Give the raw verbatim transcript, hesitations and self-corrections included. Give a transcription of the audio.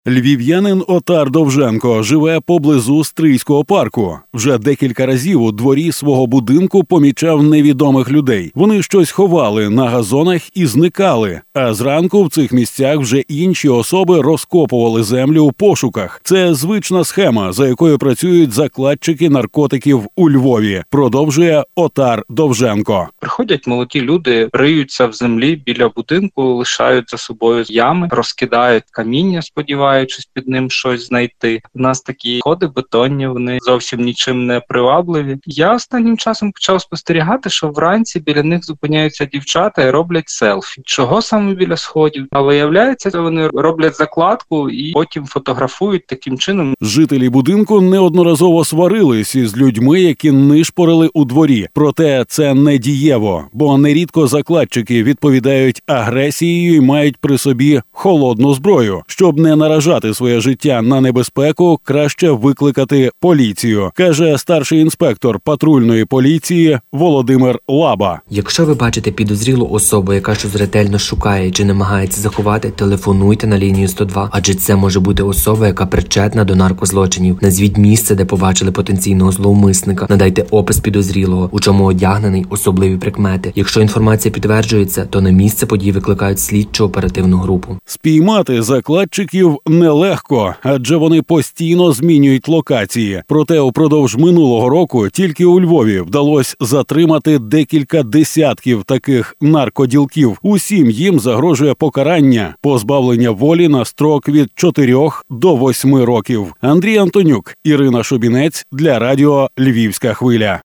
Львів'янин Отар Довженко живе поблизу Стрийського парку. Вже декілька разів у дворі свого будинку помічав невідомих людей. Вони щось ховали на газонах і зникали. А зранку в цих місцях вже інші особи розкопували землю у пошуках. Це звична схема, за якою працюють закладчики наркотиків у Львові. Продовжує Отар Довженко. Приходять молоді люди, риються в землі біля будинку, лишають за собою ями, розкидають каміння, сподіваюся, Сподіваючись під ним щось знайти. У нас такі ходи бетонні, вони зовсім нічим не привабливі. Я останнім часом почав спостерігати, що вранці біля них зупиняються дівчата і роблять селфі. Чого саме біля сходів? А виявляється, вони роблять закладку і потім фотографують таким чином. Жителі будинку неодноразово сварились із людьми, які нишпорили у дворі. Проте це не дієво, бо нерідко закладчики відповідають агресією і мають при собі холодну зброю. Щоб не наражати своє життя на небезпеку, краще викликати поліцію, каже старший інспектор патрульної поліції Володимир Лаба. Якщо ви бачите підозрілу особу, яка щось ретельно шукає чи намагається заховати, телефонуйте на лінію сто два, адже це може бути особа, яка причетна до наркозлочинів. Назвіть місце, де побачили потенційного зловмисника, надайте опис підозрілого, у чому одягнений, особливі прикмети. Якщо інформація підтверджується, то на місце події викликають слідчу оперативну групу. Спіймати закладчиків нелегко, адже вони постійно змінюють локації. Проте упродовж минулого року тільки у Львові вдалося затримати декілька десятків таких наркоділків. Усім їм загрожує покарання – позбавлення волі на строк від чотирьох до восьми років. Андрій Антонюк, Ірина Шубінець для радіо «Львівська хвиля».